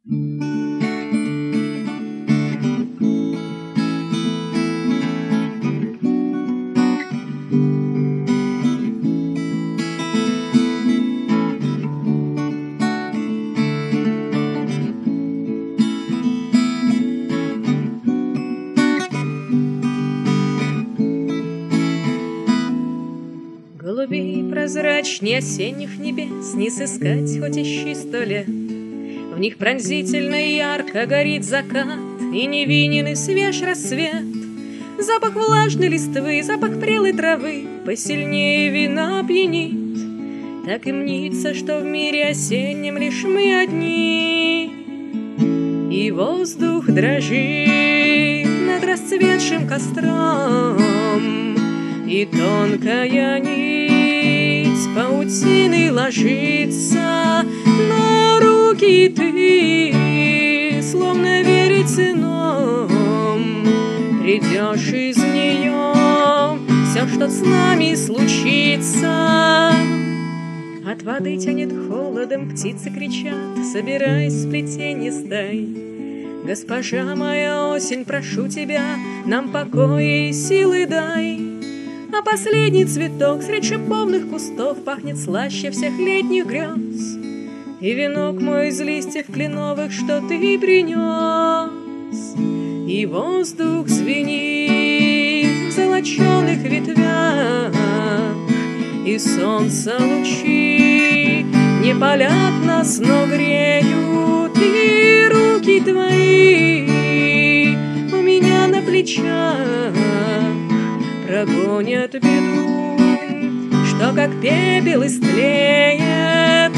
Голубей прозрачней осенних небес не сыскать хоть ищи 100 лет. В них пронзительно и ярко горит закат, и невинен и свеж рассвет. Запах влажной листвы, запах прелой травы посильнее вина пьянит. Так и мнится, что в мире осеннем лишь мы одни. И воздух дрожит над расцветшим костром, и тонкая нить паутины ложится на руки, ты, словно веретеном, придешь из нее все, что с нами случится. От воды тянет холодом, птицы кричат, собираясь в сплетенье стай. Госпожа моя осень, прошу тебя, нам покоя и силы дай. А последний цветок средь шиповных кустов пахнет слаще всех летних грез. И венок мой из листьев кленовых, что ты принес. И воздух звенит в золоченых ветвях, и солнце лучи не палят нас, но греют. И руки твои у меня на плечах прогонят беду, что как пепел истлеет.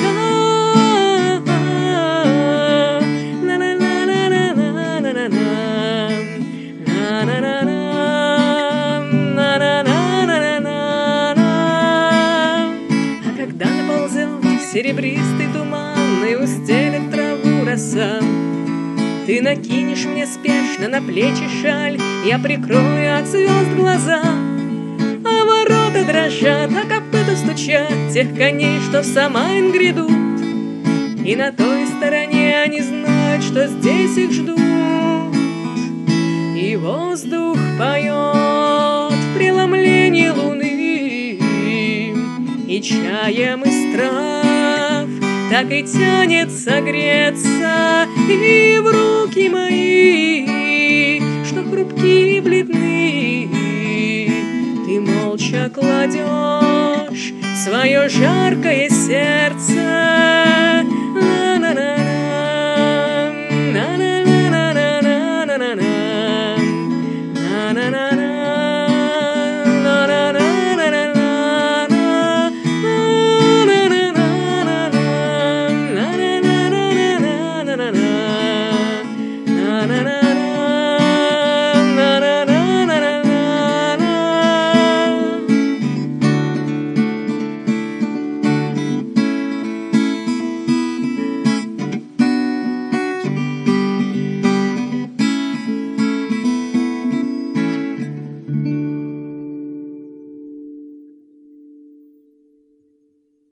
А когда наползет серебристый туман и устелит траву роса, ты накинешь мне спешно на плечи шаль, я прикрою от звезд глаза. А ворота дрожат, а копыта стучат тех коней, что в Самайн грядут. И на той стороне они знают, что здесь их ждут. И воздух поет в преломлении луны, и чаем из трав так и тянет согреться. И в руки мои, что хрупкие и бледны, ты молча кладешь свое жаркое сердце. На-на-на.